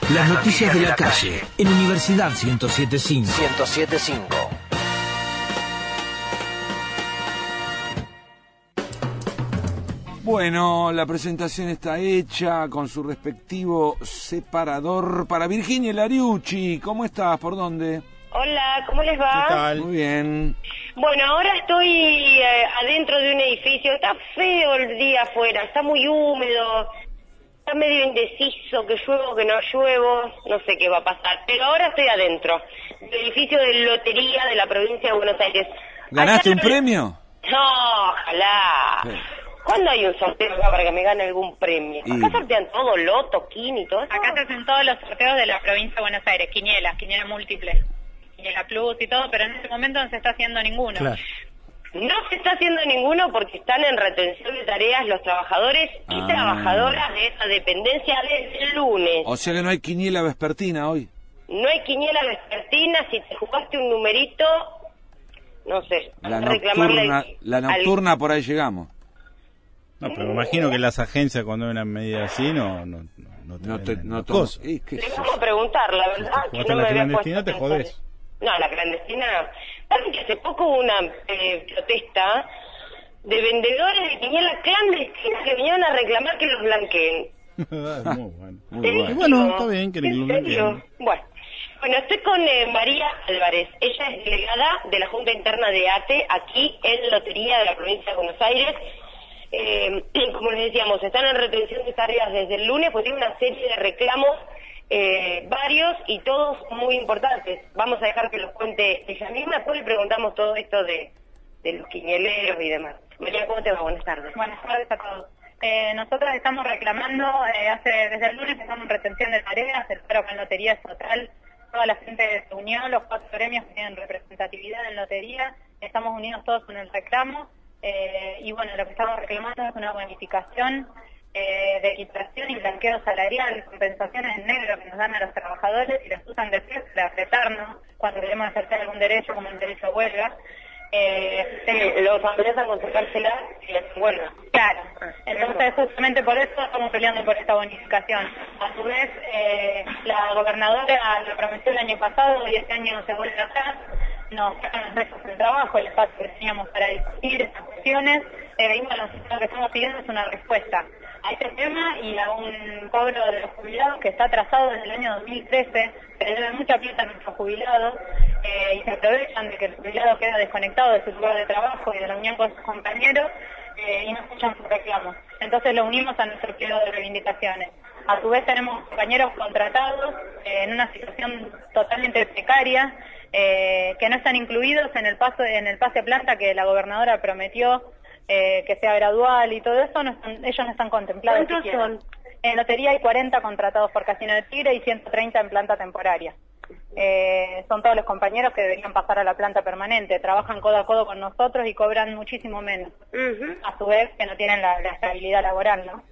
Las noticias de la calle en Universidad 107.5. 107.5. Bueno, la presentación está hecha con su respectivo separador para Virginia Lariucci. ¿Cómo estás? ¿Por dónde? Hola, ¿cómo les va? ¿Qué tal? Muy bien. Bueno, ahora estoy adentro de un edificio. Está feo el día afuera, está muy húmedo, está medio indeciso, que lluevo, que no lluevo, no sé qué va a pasar. Pero ahora estoy adentro del edificio de lotería de la provincia de Buenos Aires. ¿Ganaste un premio? No, ojalá. Sí. ¿Cuándo hay un sorteo acá para que me gane algún premio? Acá sortean todo, loto, quini, todo eso. Acá se hacen todos los sorteos de la provincia de Buenos Aires, quiniela múltiple, quiniela plus y todo, pero en este momento no se está haciendo ninguno. Claro. No se está haciendo ninguno porque están en retención de tareas los trabajadores y trabajadoras de esa dependencia desde el lunes. O sea que no hay quiniela vespertina hoy. No hay quiniela vespertina, si te jugaste un numerito, no sé, La nocturna por ahí llegamos. No, pero me imagino que las agencias cuando hay una medida así no te vamos a preguntar, la verdad. Si te la clandestina te jodés. No, la clandestina... Saben que hace poco hubo una protesta de vendedores de quiniela clandestinas que vinieron a reclamar que los blanqueen. Muy bueno. Muy bueno. Bueno, está bien que los blanqueen. Bueno, estoy con María Álvarez. Ella es delegada de la Junta Interna de ATE aquí en Lotería de la provincia de Buenos Aires. Como les decíamos, están en retención de tareas desde el lunes, pues tiene una serie de reclamos, varios y todos muy importantes. Vamos a dejar que los cuente ella misma, después le preguntamos todo esto de los quinieleros y demás. María, ¿cómo te va? Buenas tardes. Buenas tardes a todos. Nosotros estamos reclamando, desde el lunes estamos en retención de tareas, el paro con lotería es total, toda la gente se unió, los 4 gremios que tienen representatividad en lotería, estamos unidos todos con el reclamo. Y bueno, lo que estamos reclamando es una bonificación de equiparación y blanqueo salarial, compensaciones en negro que nos dan a los trabajadores y los usan de pie para apretarnos cuando queremos ejercer algún derecho como el derecho a huelga. Los amenazan con sacársela y les huelga. Claro, entonces justamente por eso estamos peleando por esta bonificación. A su vez, la gobernadora lo prometió el año pasado y este año no se vuelve atrás. Nos sacan las mesas del trabajo, el espacio que teníamos para discutir estas cuestiones, y bueno, lo que estamos pidiendo es una respuesta a este tema y a un cobro de los jubilados que está atrasado desde el año 2013, que le deben mucha plata a nuestros jubilados, y se aprovechan de que el jubilado queda desconectado de su lugar de trabajo y de la unión con sus compañeros, y no escuchan sus reclamos. Entonces lo unimos a nuestro pliego de reivindicaciones. A su vez tenemos compañeros contratados en una situación totalmente precaria, que no están incluidos en el pase a planta que la gobernadora prometió que sea gradual y todo eso, ellos no están contemplados. ¿Cuántos son? En lotería hay 40 contratados por Casino de Tigre y 130 en planta temporaria. Son todos los compañeros que deberían pasar a la planta permanente, trabajan codo a codo con nosotros y cobran muchísimo menos, a su vez que no tienen la estabilidad laboral, ¿no?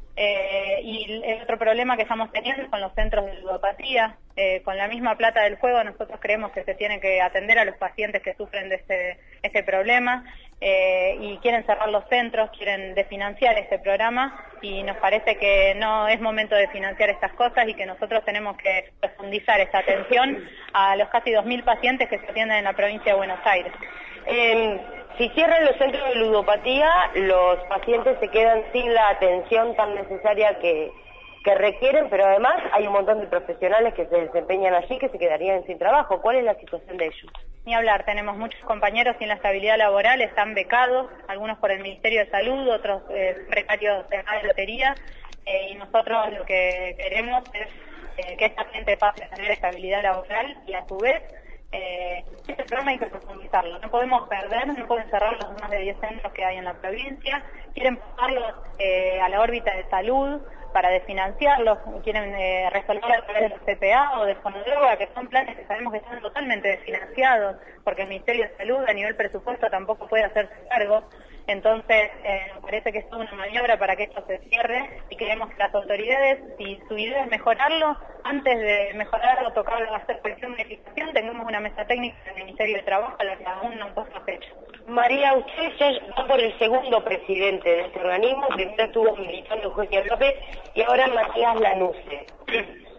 Y el otro problema que estamos teniendo es con los centros de ludopatía. Con la misma plata del juego nosotros creemos que se tiene que atender a los pacientes que sufren de este problema, y quieren cerrar los centros, quieren desfinanciar este programa y nos parece que no es momento de financiar estas cosas y que nosotros tenemos que profundizar esta atención a los casi 2.000 pacientes que se atienden en la provincia de Buenos Aires. Si cierran los centros de ludopatía, los pacientes se quedan sin la atención tan necesaria que requieren, pero además hay un montón de profesionales que se desempeñan allí que se quedarían sin trabajo. ¿Cuál es la situación de ellos? Ni hablar, tenemos muchos compañeros sin la estabilidad laboral, están becados, algunos por el Ministerio de Salud, otros precarios de lotería, y nosotros lo que queremos es que esta gente pase a tener estabilidad laboral y a su vez este programa hay que profundizarlo, no podemos perder, no pueden cerrar los más de 10 centros que hay en la provincia, quieren pasarlos a la órbita de salud para desfinanciarlos, quieren resolver a través de los CPA o de Fonodroga, que son planes que sabemos que están totalmente desfinanciados, porque el Ministerio de Salud a nivel presupuesto tampoco puede hacerse cargo. Entonces, me parece que es toda una maniobra para que esto se cierre y queremos que las autoridades, si su idea es mejorarlo, antes de mejorarlo, tocarlo, hacer cualquier modificación, tengamos una mesa técnica del Ministerio de Trabajo a la que aún no puso fecha. María, usted ya va por el segundo presidente de este organismo, primero estuvo militando Eugenio López y ahora Matías Lanusse. ¿Cómo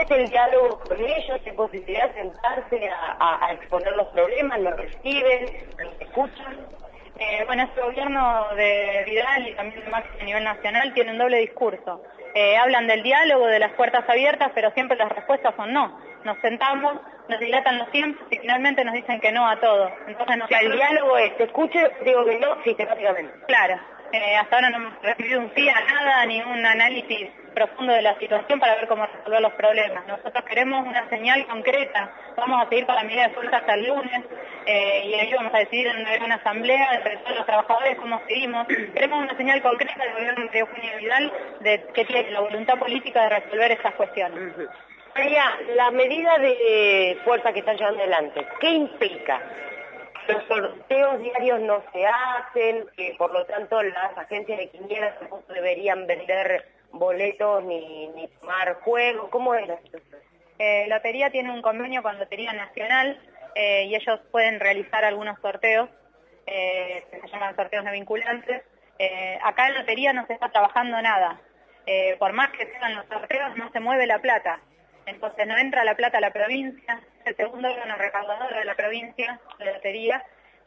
está el diálogo con ellos? ¿Hay posibilidad de sentarse a exponer los problemas? ¿Los reciben? ¿Los escuchan? Bueno, este gobierno de Vidal y también de Macri a nivel nacional tiene un doble discurso. Hablan del diálogo, de las puertas abiertas, pero siempre las respuestas son no. Nos sentamos, nos dilatan los tiempos y finalmente nos dicen que no a todo. Entonces, o sea, el diálogo es, te escucho, digo que no, sistemáticamente. Claro. Hasta ahora no hemos recibido un sí a nada, ni un análisis profundo de la situación para ver cómo resolver los problemas. Nosotros queremos una señal concreta. Vamos a seguir con la medida de fuerza hasta el lunes y ahí vamos a decidir en una gran asamblea entre todos los trabajadores cómo seguimos. Queremos una señal concreta del gobierno de Eugenia Vidal de que tiene la voluntad política de resolver estas cuestiones. María, la medida de fuerza que están llevando adelante, ¿qué implica? Los sorteos diarios no se hacen, por lo tanto las agencias de quinielas tampoco deberían vender boletos ni tomar juegos. ¿Cómo es la situación? Lotería tiene un convenio con Lotería Nacional y ellos pueden realizar algunos sorteos, que se llaman sorteos no vinculantes. Acá en Lotería no se está trabajando nada. Por más que sean los sorteos, no se mueve la plata. Entonces no entra la plata a la provincia, es el segundo órgano recaudador de la provincia, de Lotería,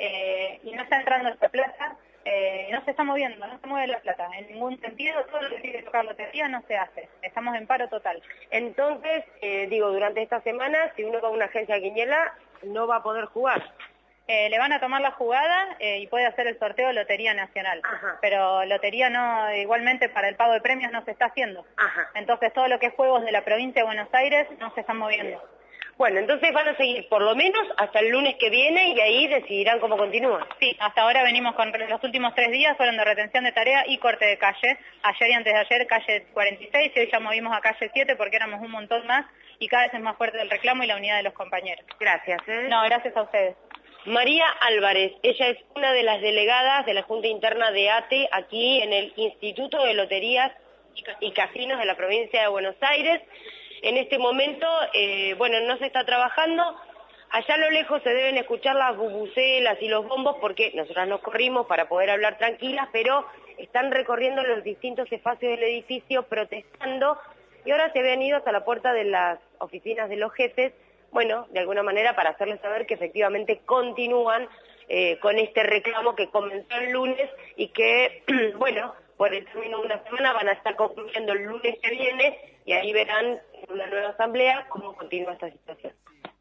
y no está entrando esta plata, no se está moviendo, no se mueve la plata, en ningún sentido, todo lo que tiene que tocar Lotería no se hace, estamos en paro total. Entonces, durante esta semana, si uno va a una agencia de quiniela, no va a poder jugar. Le van a tomar la jugada y puede hacer el sorteo Lotería Nacional. Ajá. Pero Lotería no, igualmente para el pago de premios no se está haciendo. Ajá. Entonces todo lo que es juegos de la provincia de Buenos Aires no se están moviendo. Bueno, entonces van a seguir por lo menos hasta el lunes que viene y ahí decidirán cómo continúa. Sí, hasta ahora venimos con los últimos 3 días fueron de retención de tarea y corte de calle. Ayer y antes de ayer calle 46 y hoy ya movimos a calle 7 porque éramos un montón más y cada vez es más fuerte el reclamo y la unidad de los compañeros. Gracias. No, gracias a ustedes. María Álvarez, ella es una de las delegadas de la Junta Interna de ATE aquí en el Instituto de Loterías y Casinos de la provincia de Buenos Aires. En este momento, no se está trabajando. Allá a lo lejos se deben escuchar las bubucelas y los bombos porque nosotras nos corrimos para poder hablar tranquilas, pero están recorriendo los distintos espacios del edificio protestando y ahora se habían ido hasta la puerta de las oficinas de los jefes. Bueno, de alguna manera para hacerles saber que efectivamente continúan con este reclamo que comenzó el lunes y que, por el término de una semana van a estar concluyendo el lunes que viene y ahí verán en una nueva asamblea cómo continúa esta situación.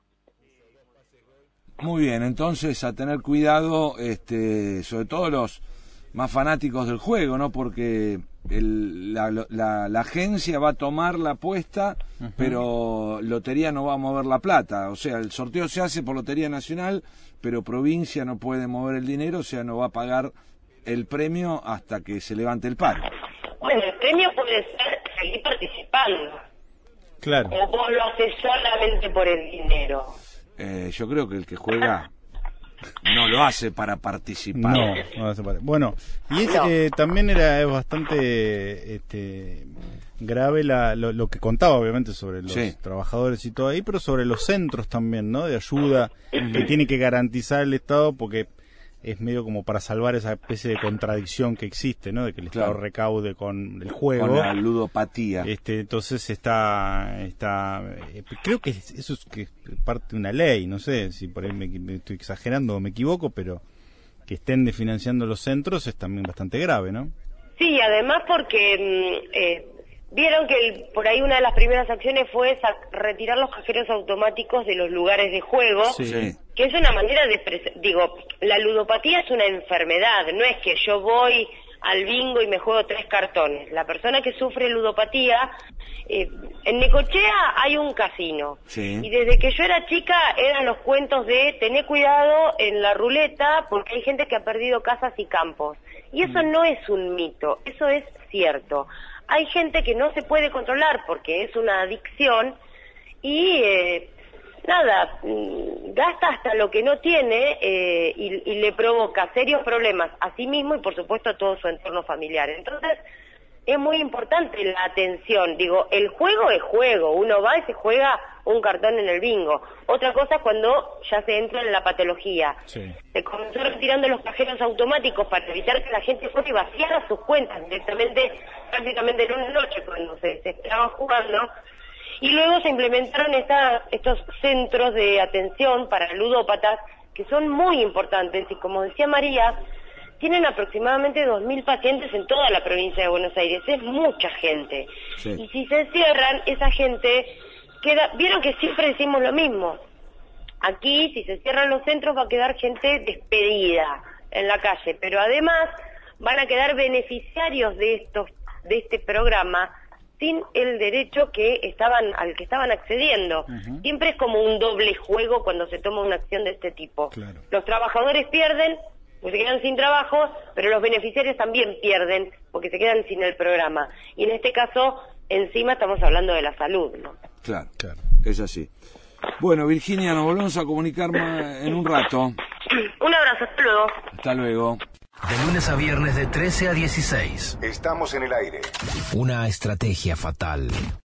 Muy bien, entonces a tener cuidado, sobre todo los más fanáticos del juego, ¿no? Porque la agencia va a tomar la apuesta, pero Lotería no va a mover la plata. O sea, el sorteo se hace por Lotería Nacional, pero provincia no puede mover el dinero, o sea, no va a pagar el premio hasta que se levante el paro. Bueno, el premio puede ser seguir participando. Claro. O vos lo haces solamente por el dinero. Yo creo que el que juega no lo hace para participar. No lo hace para... Bueno, y es, también es bastante grave lo que contaba, obviamente, sobre los trabajadores y todo ahí, pero sobre los centros también, ¿no? De ayuda que tiene que garantizar el Estado, porque es medio como para salvar esa especie de contradicción que existe, ¿no? De que el Estado recaude con el juego. Con la ludopatía. Entonces está creo que eso es que parte de una ley, no sé si por ahí me estoy exagerando o me equivoco, pero que estén financiando los centros es también bastante grave, ¿no? Sí, además porque vieron que por ahí una de las primeras acciones fue retirar los cajeros automáticos de los lugares de juego, que es una manera de... la ludopatía es una enfermedad, no es que yo voy al bingo y me juego 3 cartones. La persona que sufre ludopatía, en Necochea hay un casino, y desde que yo era chica eran los cuentos de tener cuidado en la ruleta porque hay gente que ha perdido casas y campos. Y eso no es un mito, eso es cierto. Hay gente que no se puede controlar porque es una adicción y gasta hasta lo que no tiene y le provoca serios problemas a sí mismo y por supuesto a todo su entorno familiar. Entonces es muy importante la atención. El juego es juego, uno va y se juega un cartón en el bingo. Otra cosa es cuando ya se entra en la patología. Se comenzó retirando los cajeros automáticos para evitar que la gente fuera y vaciara sus cuentas directamente, prácticamente en una noche cuando se estaban jugando. Y luego se implementaron estos centros de atención para ludópatas, que son muy importantes, y como decía María, tienen aproximadamente 2.000 pacientes en toda la provincia de Buenos Aires, es mucha gente. Sí. Y si se cierran, esa gente queda... Vieron que siempre decimos lo mismo, aquí si se cierran los centros va a quedar gente despedida en la calle, pero además van a quedar beneficiarios de este programa sin el derecho al que estaban accediendo. Siempre es como un doble juego cuando se toma una acción de este tipo. Claro. Los trabajadores pierden, porque se quedan sin trabajo, pero los beneficiarios también pierden, porque se quedan sin el programa. Y en este caso, encima estamos hablando de la salud, ¿no? Claro, es así. Bueno, Virginia, nos volvemos a comunicar en un rato. Un abrazo, hasta luego. Hasta luego. De lunes a viernes de 13 a 16. Estamos en el aire. Una estrategia fatal.